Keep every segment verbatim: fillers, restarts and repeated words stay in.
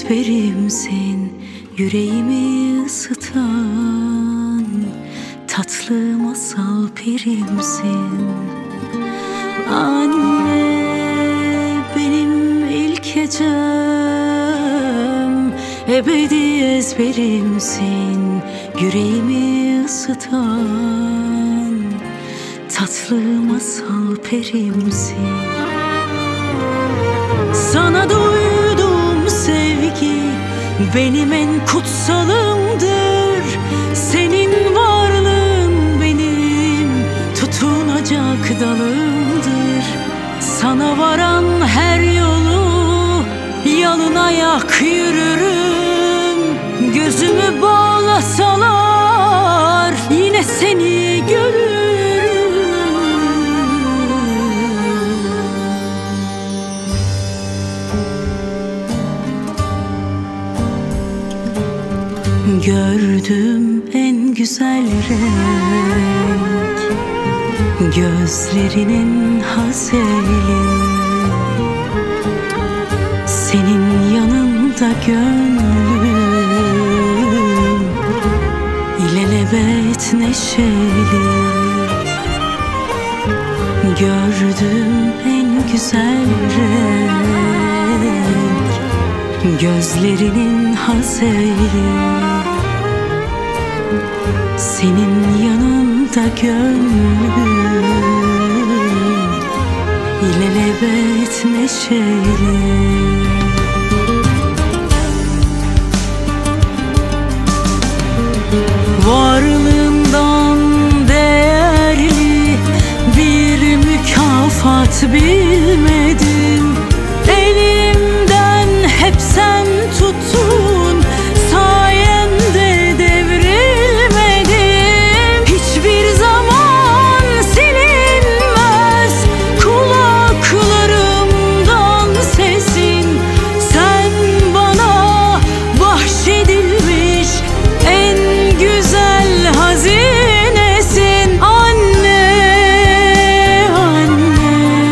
ezberimsin, yüreğimi ısıtan tatlı masal perimsin. Anne, benim ilk hecem, ebedi ezberimsin, yüreğimi ısıtan tatlı masal perimsin. Sana duyduğum sevgi benim en kutsalımdır. Senin varlığın benim tutunacak dalımdır. Sana varan her yolu yalın ayak yürürüm. Gözümü bağlasalar yine seni görürüm. Gördüm en güzel renk, gözlerinin hazeli. Senin yanında gönlüm ilelebet neşeli. Gördüm en güzel renk, gözlerinin hazeli. Senin yanında gönlüm ilelebet neşeli. Varlığından değerli bir mükafat bilmedim. Elimden hep sen tuttun, sayende devrilmedim. Hiçbir zaman silinmez kulaklarımdan sesin. Sen bana bahşedilmiş en güzel hazinesin. Anne, anne,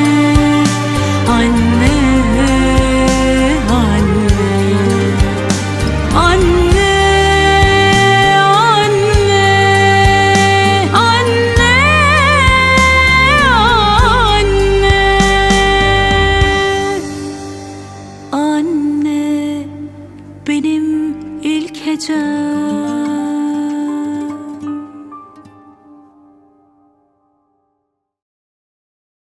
anne, anne, anne, anne, anne, benim ilk hecem.